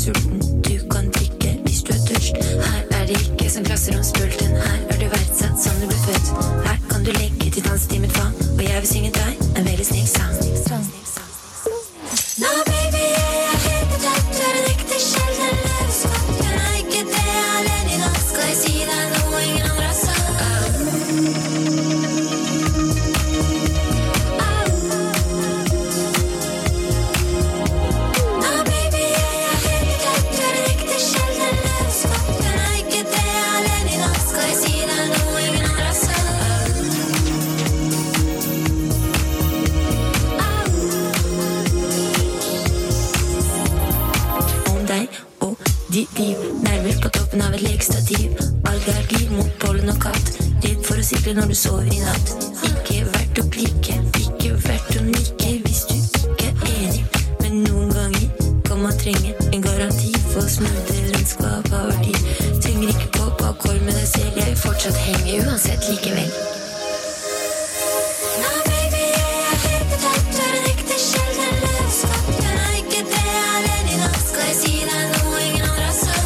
sulten. Du kan drikke hvis du tørst. Her det ikke som klasseromspulten. Her du verdsatt som du ble født. Her kan du legge til dans til mitt fang, og jeg vil synge deg en veldig snill sang. Nå baby, jeg helt på tøtt. Du en ekte sjelden løvskopp. Jeg ikke det alene i natt. Skal jeg si deg noe ingen andre har sagt? Ditt liv, nerver på toppen av et lekestativ. Allergi mot pollen og katt. Redd for å sikre når du sover i natt. Ikke verdt å klikke, ikke verdt å nikke hvis du ikke er enig. Men noen ganger kan man trenge en garanti for smoothe landskap over tid. Trenger ikke gå på akkord med deg selv. Jeg vil fortsatt henge uansett likevel. Nå baby, jeg helt på tøtt. Du en ekte sjelden løvskopp. Jeg ikke det alene i natt. Skal jeg si deg noe ingen andre?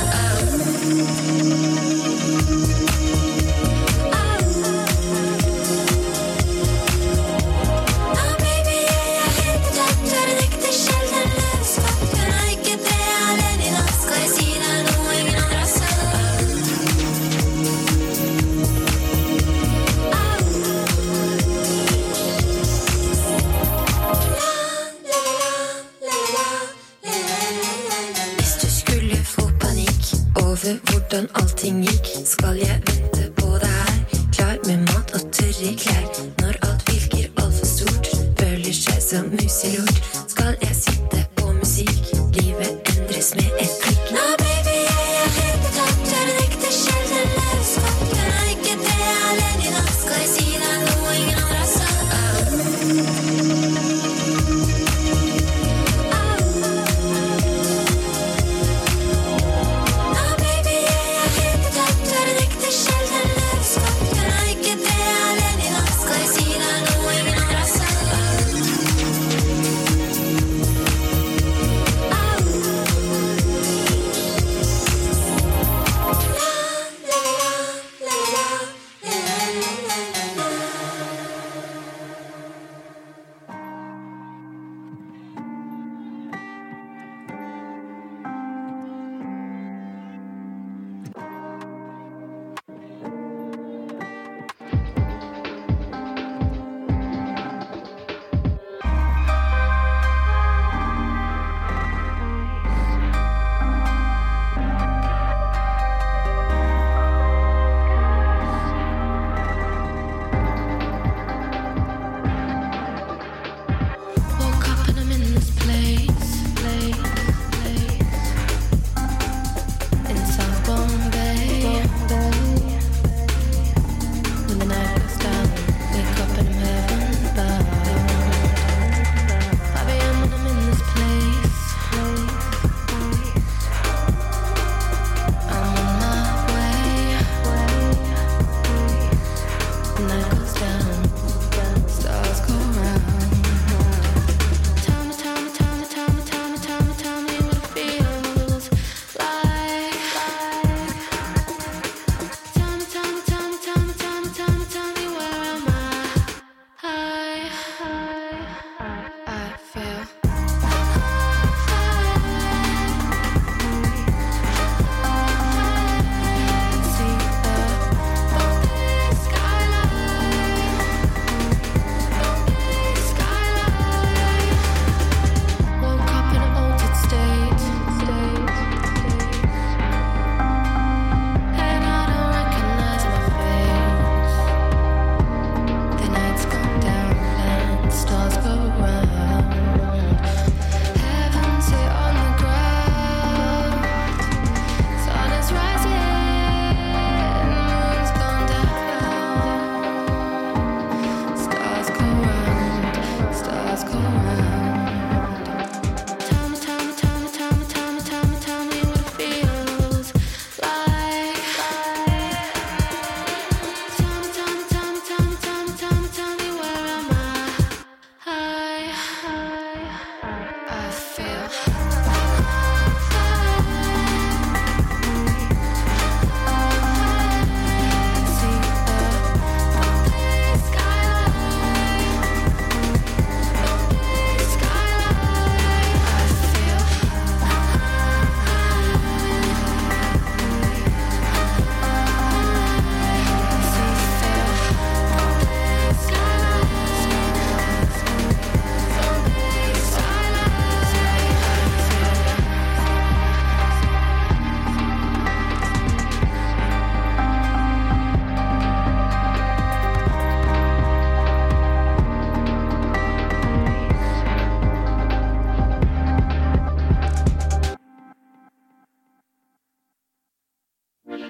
Hvordan allting gikk, skal jeg vente på deg her. Klar med mat og tørre klær. Når alt virker alt for stort, føler seg som muselort. Skal jeg sitte på musikk, livet endres med et klikk. Nå baby, jeg helt på topp. Du en ekte sjelden løvskopp. Jeg ikke det alene i natt. Skal jeg si deg noe ingen andre har sagt?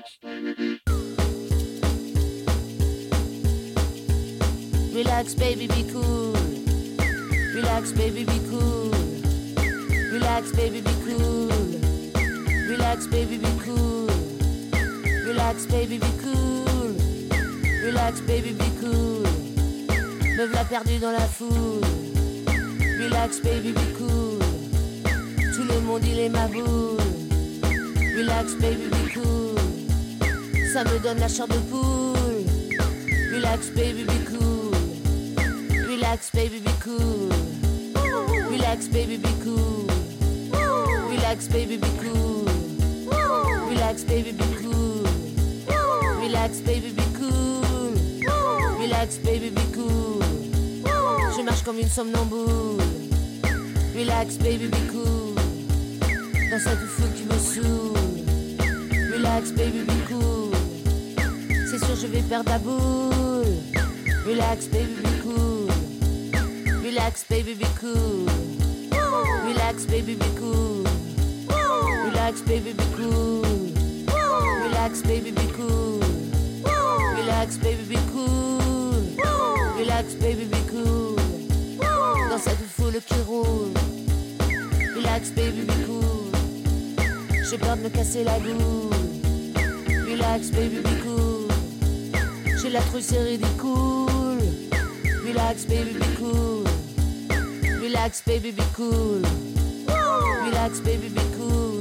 Relax, baby, be cool. Relax, baby, be cool. Relax, baby, be cool. Relax, baby, be cool. Relax, baby, be cool. Relax, baby, be cool. Me v'là perdu dans la foule. Relax, baby, be cool. Tout le monde il est ma boule. Relax, baby, be cool. Ça me donne la chair de poule. Relax, baby, be cool. Relax, baby, be cool. Relax, baby, be cool. Relax, baby, be cool. Relax, baby, be cool. Relax, baby, be cool. Relax, baby, be cool. Je marche comme une somnambule. Relax, baby, be cool. Dans cette foule qui me saoule. Relax, baby, be cool. C'est sûr je vais perdre la boule. Relax, baby, be cool. Relax, baby, be cool. Relax, baby, be cool. Relax, baby, be cool. Relax, baby, be cool. Relax, baby, be cool. Relax, baby, be cool. Dans cette foule qui roule. Relax, baby, be cool. J'ai peur de me casser la boule. Relax, baby, be cool. J'ai la trouille, c'est ridicule. Relax, baby, be cool. Relax, baby, be cool. Relax, baby, be cool.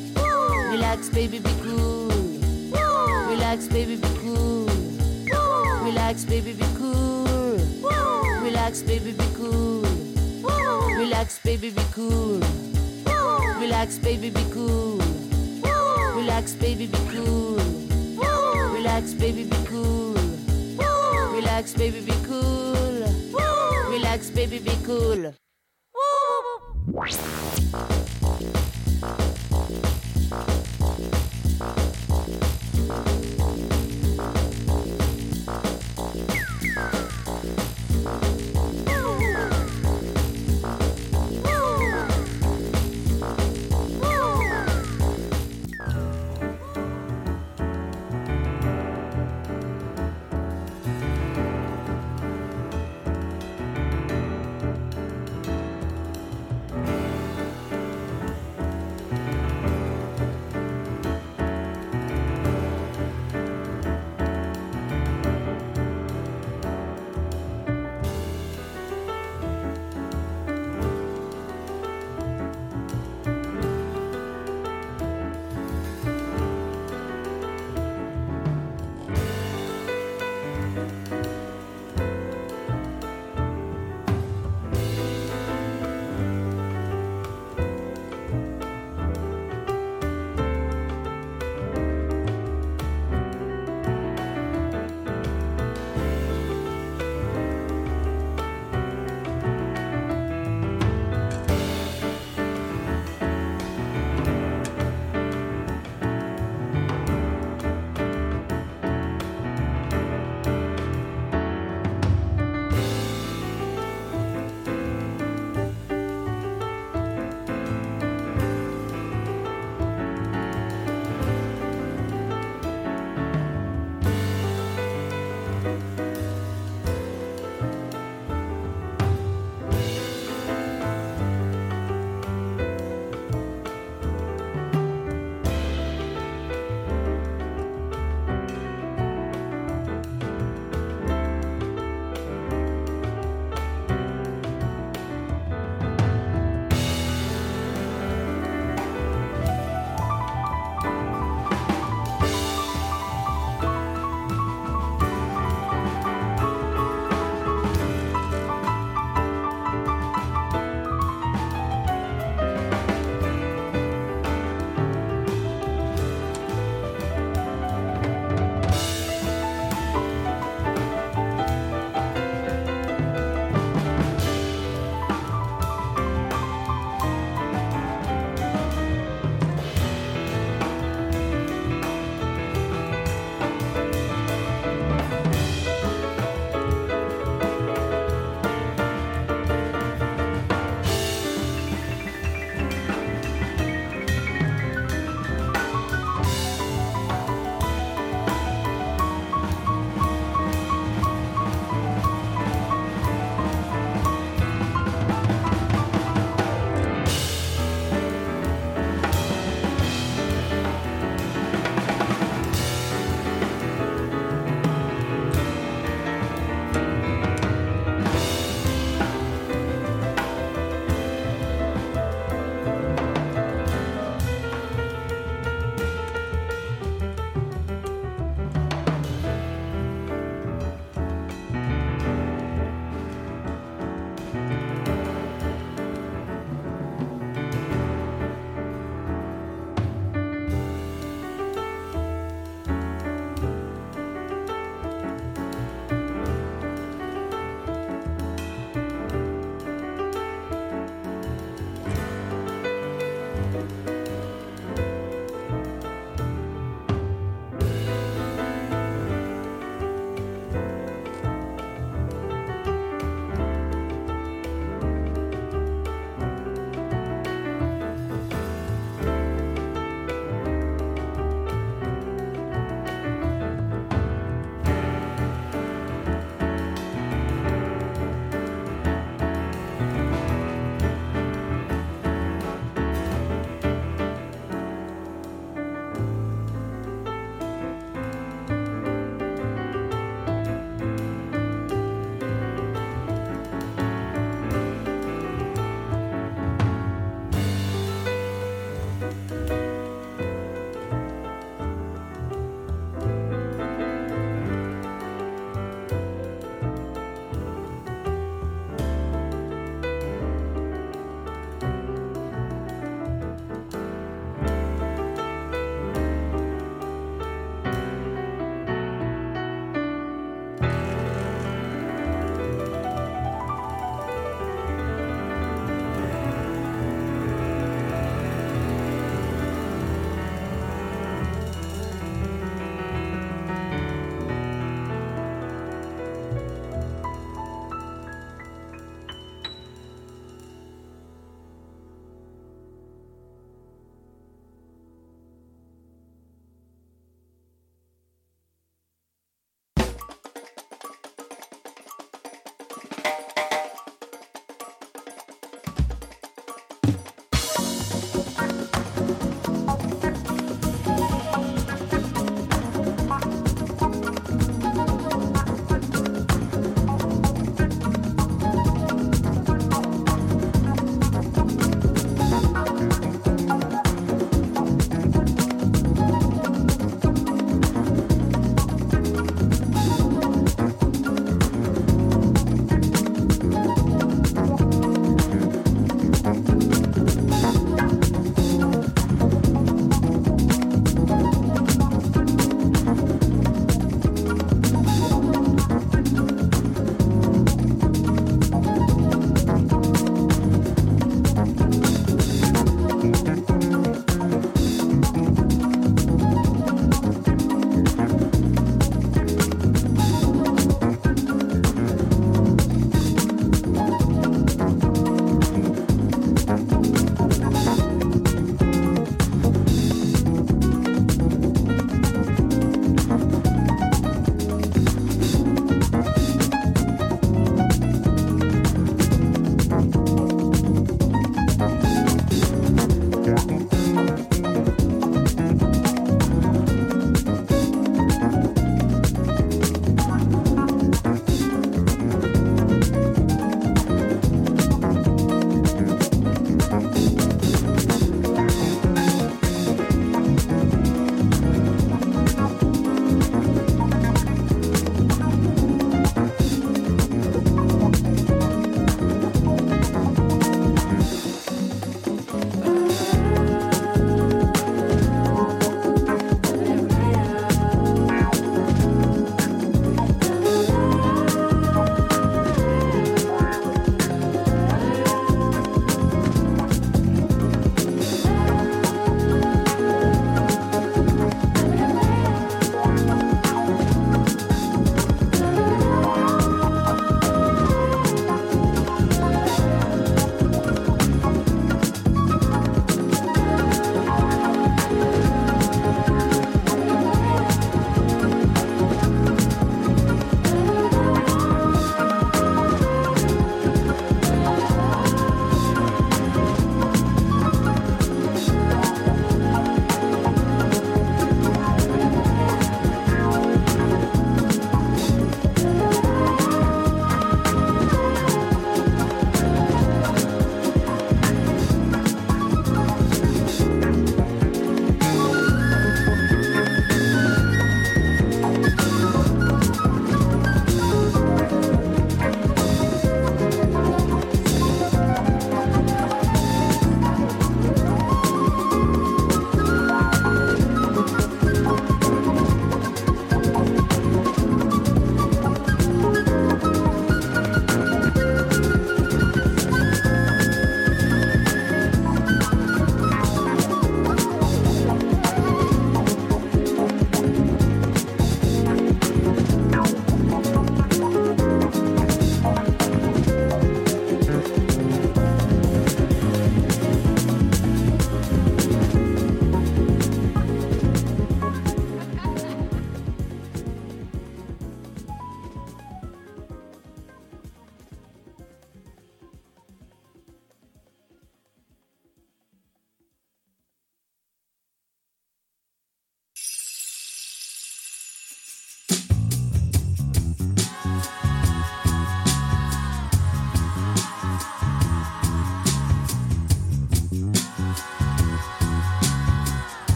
Relax, baby, be cool. Relax, baby, be cool. Relax, baby, be cool. Relax, baby, be cool. Relax, baby, be cool. Relax, baby, be cool. Relax, baby, be cool. Relax, baby, be cool. Relax, baby, be cool. Relax, baby, be cool.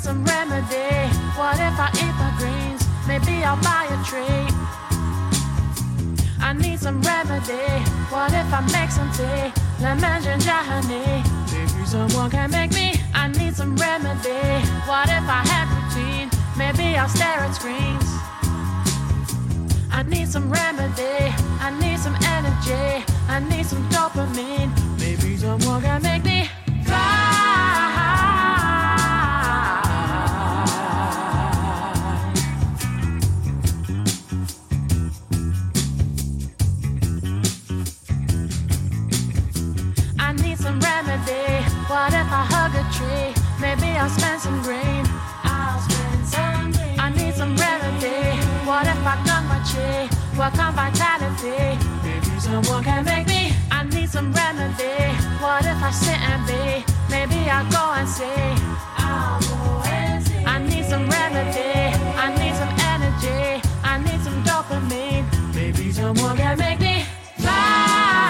need some remedy. What if I eat my greens? Maybe I'll buy a tree. I need some remedy. What if I make some tea? Lemon, ginger, honey. Maybe someone can make me. I need some remedy. What if I had routine? Maybe I'll stare at screens. I need some remedy. I need some energy. I need some dopamine. Maybe someone can make me fly. I need some remedy. What if I hug a tree? Maybe I'll spend some green. I need some remedy. What if I gun my chi? Work on vitality. Maybe someone can make me. I need some remedy. What if I sit and be? Maybe I'll go and see. I need some remedy. I need some energy. I need some dopamine. Maybe someone can make me fly.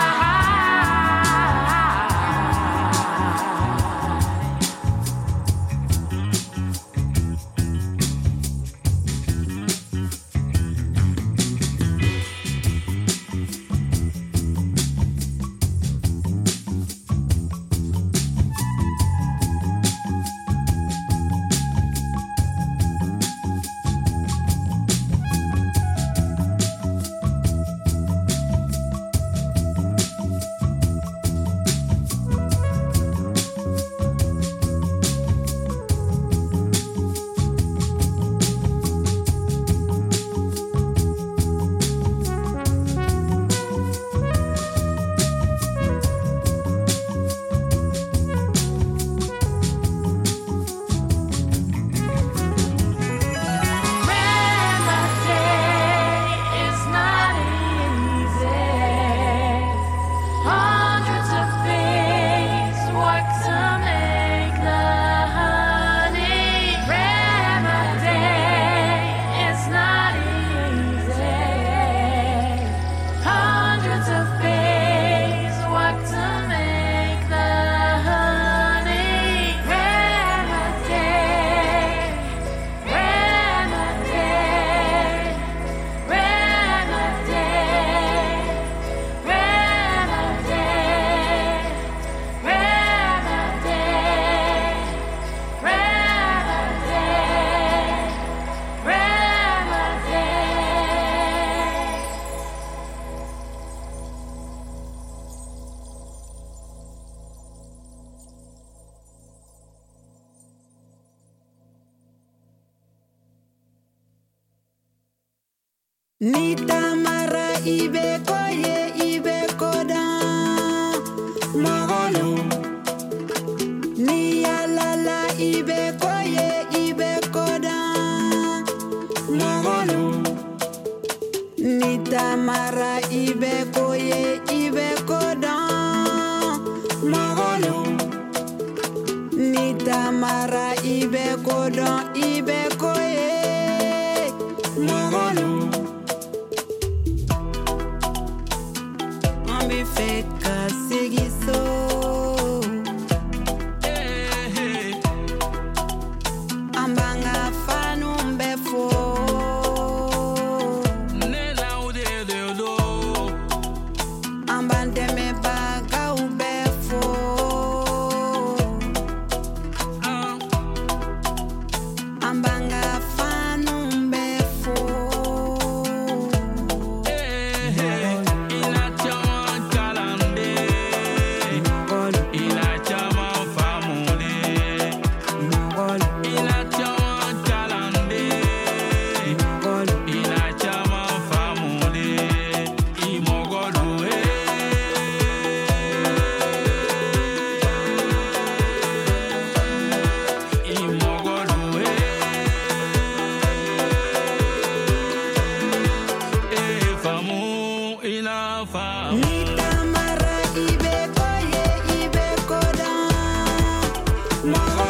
Nita mara ibe koye ibe koda Mogolo Ni alala ibe koye ibe koda Mogolo Nita mara ibe koye ibe koda Mogolo Nita mara ibe koda ibe koye Mogolo Feka sigiso Ambanga fanu mbefo Ambante me baga ubefo Ambanga fanu mbefo Nita mara ibe koye ibe koda